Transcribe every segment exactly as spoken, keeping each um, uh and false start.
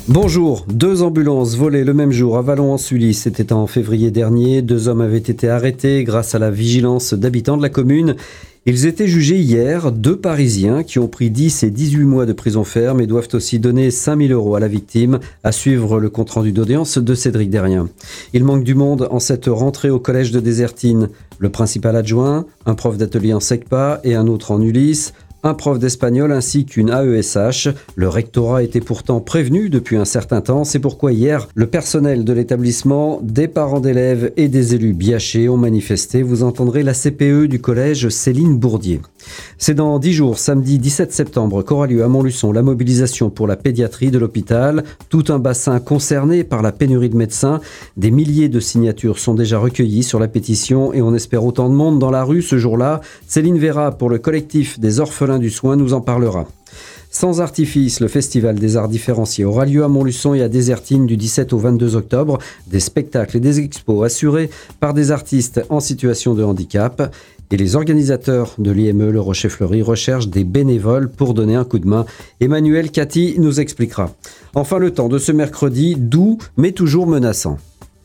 Bonjour, deux ambulances volées le même jour à Vallon-en-Sully. C'était en février dernier. Deux hommes avaient été arrêtés grâce à la vigilance d'habitants de la commune. Ils étaient jugés hier, deux Parisiens qui ont pris dix et dix-huit mois de prison ferme et doivent aussi donner cinq mille euros à la victime. À suivre le compte-rendu d'audience de Cédric Derrien. Il manque du monde en cette rentrée au collège de Désertine. Le principal adjoint, un prof d'atelier en SECPA et un autre en Ulysse. Un prof d'espagnol ainsi qu'une A E S H. Le rectorat était pourtant prévenu depuis un certain temps. C'est pourquoi hier, le personnel de l'établissement, des parents d'élèves et des élus biachés ont manifesté. Vous entendrez la C P E du collège Céline Bourdier. C'est dans dix jours, samedi dix-sept septembre, qu'aura lieu à Montluçon la mobilisation pour la pédiatrie de l'hôpital. Tout un bassin concerné par la pénurie de médecins. Des milliers de signatures sont déjà recueillies sur la pétition et on espère autant de monde dans la rue ce jour-là. Céline Vera pour le collectif des orphelins du soin nous en parlera. Sans artifice, le Festival des Arts Différenciés aura lieu à Montluçon et à Désertine du dix-sept au vingt-deux octobre. Des spectacles et des expos assurés par des artistes en situation de handicap. Et les organisateurs de l'I M E Le Rocher-Fleury recherchent des bénévoles pour donner un coup de main. Emmanuel Cathy nous expliquera. Enfin, le temps de ce mercredi, doux mais toujours menaçant.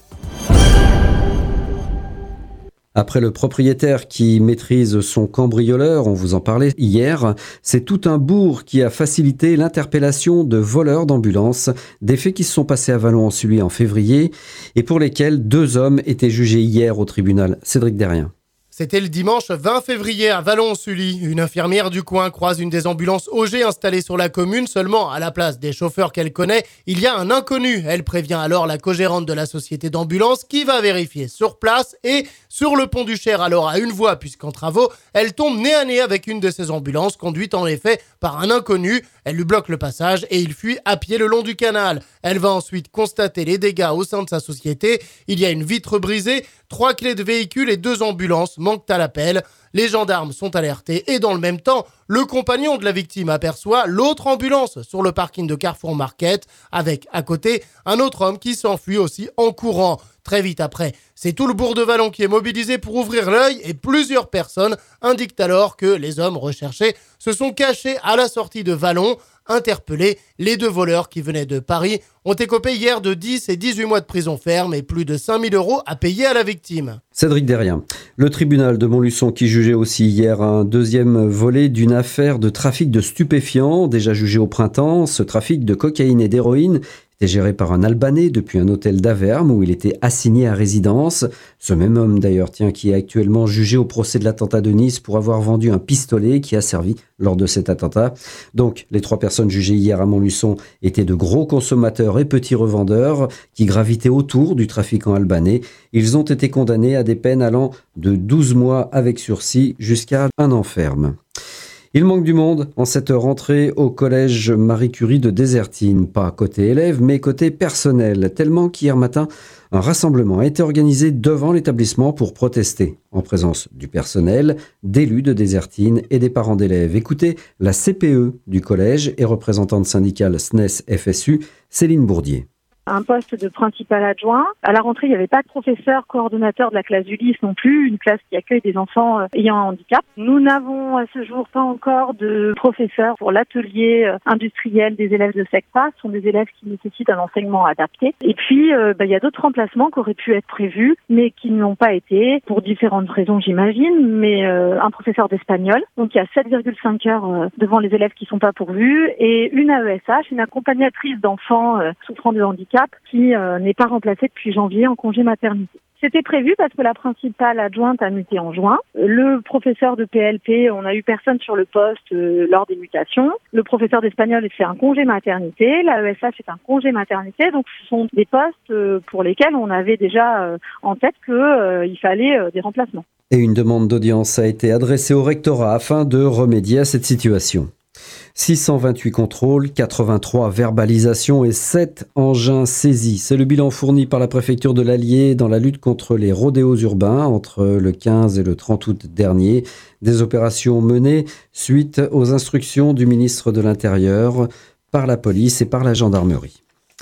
Après le propriétaire qui maîtrise son cambrioleur, on vous en parlait hier, c'est tout un bourg qui a facilité l'interpellation de voleurs d'ambulances, des faits qui se sont passés à Vallon-en-Sully en février et pour lesquels deux hommes étaient jugés hier au tribunal. Cédric Derrien. C'était le dimanche vingt février à Vallon-en-Sully. Une infirmière du coin croise une des ambulances O G installées sur la commune. Seulement, à la place des chauffeurs qu'elle connaît, il y a un inconnu. Elle prévient alors la co-gérante de la société d'ambulance qui va vérifier sur place et sur le pont du Cher, alors à une voie puisqu'en travaux, elle tombe nez à nez avec une de ces ambulances conduite en effet par un inconnu. Elle lui bloque le passage et il fuit à pied le long du canal. Elle va ensuite constater les dégâts au sein de sa société. Il y a une vitre brisée, trois clés de véhicule et deux ambulances manquent à l'appel. Les gendarmes sont alertés et dans le même temps, le compagnon de la victime aperçoit l'autre ambulance sur le parking de Carrefour Market avec à côté un autre homme qui s'enfuit aussi en courant. Très vite après, c'est tout le bourg de Vallon qui est mobilisé pour ouvrir l'œil et plusieurs personnes indiquent alors que les hommes recherchés se sont cachés à la sortie de Vallon. Interpellés, les deux voleurs qui venaient de Paris ont écopé hier de dix et dix-huit mois de prison ferme et plus de cinq mille euros à payer à la victime. Cédric Derrien. Le tribunal de Montluçon qui jugeait aussi hier un deuxième volet d'une affaire de trafic de stupéfiants, déjà jugé au printemps. Ce trafic de cocaïne et d'héroïne était géré par un Albanais depuis un hôtel d'Averme où il était assigné à résidence. Ce même homme d'ailleurs, tiens, qui est actuellement jugé au procès de l'attentat de Nice pour avoir vendu un pistolet qui a servi lors de cet attentat. Donc, les trois personnes jugées hier à Montluçon étaient de gros consommateurs et petits revendeurs qui gravitaient autour du trafiquant albanais. Ils ont été condamnés à des peines allant de douze mois avec sursis jusqu'à un an ferme. Il manque du monde en cette rentrée au collège Marie Curie de Désertine, pas côté élèves mais côté personnel, tellement qu'hier matin, un rassemblement a été organisé devant l'établissement pour protester, en présence du personnel, d'élus de Désertine et des parents d'élèves. Écoutez la C P E du collège et représentante syndicale S N E S F S U, Céline Bourdier. Un poste de principal adjoint. À la rentrée, il n'y avait pas de professeur coordonnateur de la classe Ulysse non plus, une classe qui accueille des enfants ayant un handicap. Nous n'avons à ce jour pas encore de professeur pour l'atelier industriel des élèves de SECPA. Ce sont des élèves qui nécessitent un enseignement adapté. Et puis, euh, bah, il y a d'autres remplacements qui auraient pu être prévus, mais qui ne l'ont pas été, pour différentes raisons, j'imagine. Mais euh, un professeur d'espagnol, donc il y a sept virgule cinq heures euh, devant les élèves qui ne sont pas pourvus, et une A E S H, une accompagnatrice d'enfants euh, souffrant de handicap, qui euh, n'est pas remplacée depuis janvier en congé maternité. C'était prévu parce que la principale adjointe a muté en juin. Le professeur de P L P, on a eu personne sur le poste euh, lors des mutations. Le professeur d'espagnol fait un congé maternité. La E S H fait un congé maternité. Donc ce sont des postes euh, pour lesquels on avait déjà euh, en tête qu'il euh, fallait euh, des remplacements. Et une demande d'audience a été adressée au rectorat afin de remédier à cette situation. six cent vingt-huit contrôles, quatre-vingt-trois verbalisations et sept engins saisis. C'est le bilan fourni par la préfecture de l'Allier dans la lutte contre les rodéos urbains entre le quinze et le trente août dernier. Des opérations menées suite aux instructions du ministre de l'Intérieur par la police et par la gendarmerie.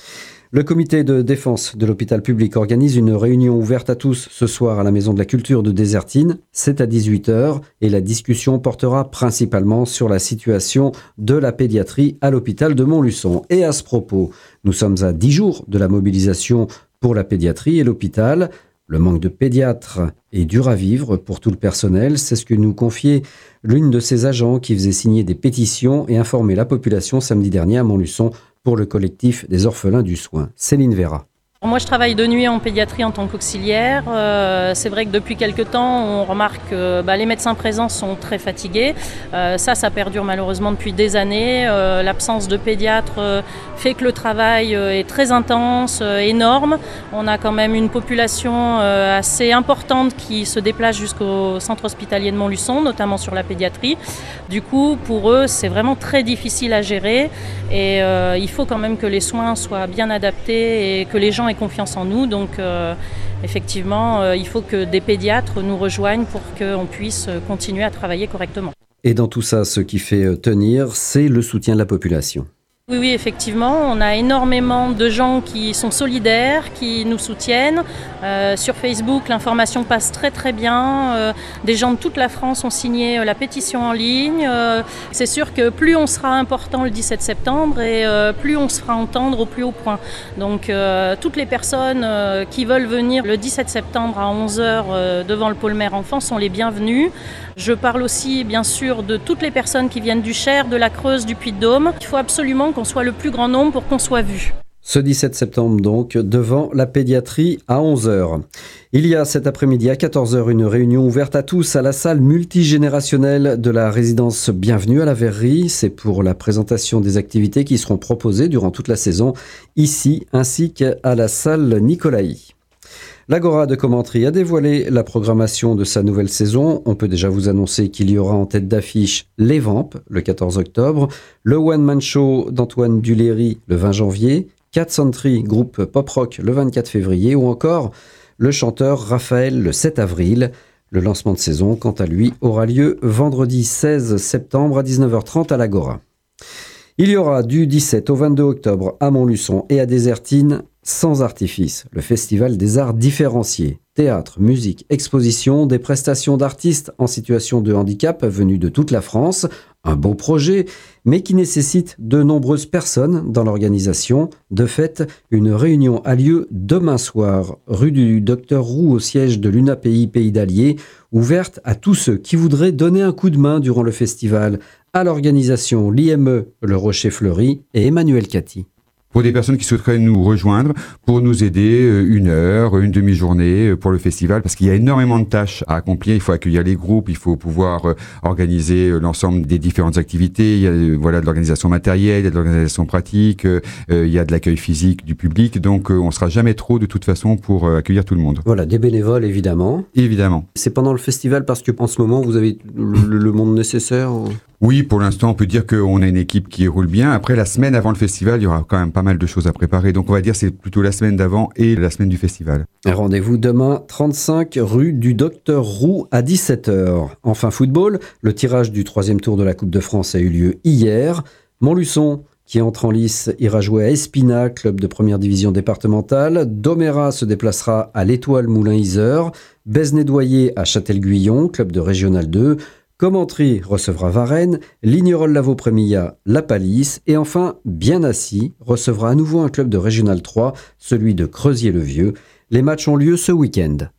Le comité de défense de l'hôpital public organise une réunion ouverte à tous ce soir à la Maison de la Culture de Désertine. C'est à dix-huit heures et la discussion portera principalement sur la situation de la pédiatrie à l'hôpital de Montluçon. Et à ce propos, nous sommes à dix jours de la mobilisation pour la pédiatrie et l'hôpital. Le manque de pédiatres est dur à vivre pour tout le personnel. C'est ce que nous confiait l'une de ces agents qui faisait signer des pétitions et informer la population samedi dernier à Montluçon pour le collectif des orphelins du soin. Céline Vera. Moi, je travaille de nuit en pédiatrie en tant qu'auxiliaire. Euh, c'est vrai que depuis quelques temps, on remarque que bah, les médecins présents sont très fatigués. Euh, ça, ça perdure malheureusement depuis des années. Euh, l'absence de pédiatre euh, fait que le travail euh, est très intense, euh, énorme. On a quand même une population euh, assez importante qui se déplace jusqu'au centre hospitalier de Montluçon, notamment sur la pédiatrie. Du coup, pour eux, c'est vraiment très difficile à gérer. Et euh, il faut quand même que les soins soient bien adaptés et que les gens aient confiance en nous. Donc euh, effectivement, euh, il faut que des pédiatres nous rejoignent pour qu'on puisse continuer à travailler correctement. Et dans tout ça, ce qui fait tenir, c'est le soutien de la population. Oui, oui, effectivement, on a énormément de gens qui sont solidaires, qui nous soutiennent. Euh, sur Facebook, l'information passe très très bien. Euh, des gens de toute la France ont signé euh, la pétition en ligne. Euh, c'est sûr que plus on sera important le dix-sept septembre et euh, plus on se fera entendre au plus haut point. Donc euh, toutes les personnes euh, qui veulent venir le dix-sept septembre à onze heures euh, devant le pôle mère enfant sont les bienvenus. Je parle aussi bien sûr de toutes les personnes qui viennent du Cher, de la Creuse, du Puy-de-Dôme. Il faut absolument qu'on soit le plus grand nombre pour qu'on soit vu. Ce dix-sept septembre donc, devant la pédiatrie à onze heures. Il y a cet après-midi à quatorze heures une réunion ouverte à tous à la salle multigénérationnelle de la résidence Bienvenue à la Verrerie. C'est pour la présentation des activités qui seront proposées durant toute la saison ici ainsi qu'à la salle Nicolaï. L'Agora de Commentry a dévoilé la programmation de sa nouvelle saison. On peut déjà vous annoncer qu'il y aura en tête d'affiche Les Vampes le quatorze octobre, le One Man Show d'Antoine Duléry le vingt janvier, Cat Century, groupe pop-rock le vingt-quatre février ou encore le chanteur Raphaël le sept avril. Le lancement de saison, quant à lui, aura lieu vendredi seize septembre à dix-neuf heures trente à l'Agora. Il y aura du dix-sept au vingt-deux octobre à Montluçon et à Désertine, Sans Artifice, le festival des arts différenciés. Théâtre, musique, exposition, des prestations d'artistes en situation de handicap venus de toute la France. Un beau projet, mais qui nécessite de nombreuses personnes dans l'organisation. De fait, une réunion a lieu demain soir, rue du Docteur Roux au siège de l'U N A P I Pays d'Allier, ouverte à tous ceux qui voudraient donner un coup de main durant le festival. À l'organisation, l'I M E, le Rocher Fleuri et Emmanuel Cathy. Pour des personnes qui souhaiteraient nous rejoindre, pour nous aider une heure, une demi-journée pour le festival, parce qu'il y a énormément de tâches à accomplir. Il faut accueillir les groupes, il faut pouvoir organiser l'ensemble des différentes activités. Il y a voilà de l'organisation matérielle, il y a de l'organisation pratique, euh, il y a de l'accueil physique du public. Donc on sera jamais trop de toute façon pour accueillir tout le monde. Voilà, des bénévoles évidemment. Évidemment. C'est pendant le festival parce que en ce moment vous avez le, le monde nécessaire. Oui, pour l'instant, on peut dire qu'on a une équipe qui roule bien. Après, la semaine avant le festival, il y aura quand même pas mal de choses à préparer. Donc, on va dire que c'est plutôt la semaine d'avant et la semaine du festival. Rendez-vous demain, trente-cinq rue du Docteur Roux à dix-sept heures. Enfin, football, le tirage du troisième tour de la Coupe de France a eu lieu hier. Montluçon, qui entre en lice, ira jouer à Espina, club de première division départementale. Domérat se déplacera à l'Étoile Moulin-Isère. Besnédoyer à Châtel-Guyon, club de Régional deux. Commentry recevra Varennes, Lignerolles-Lavaux-Prémillat, La Palisse et enfin Bien-Assis recevra à nouveau un club de Régional trois, celui de Creuzier-le-Vieux. Les matchs ont lieu ce week-end.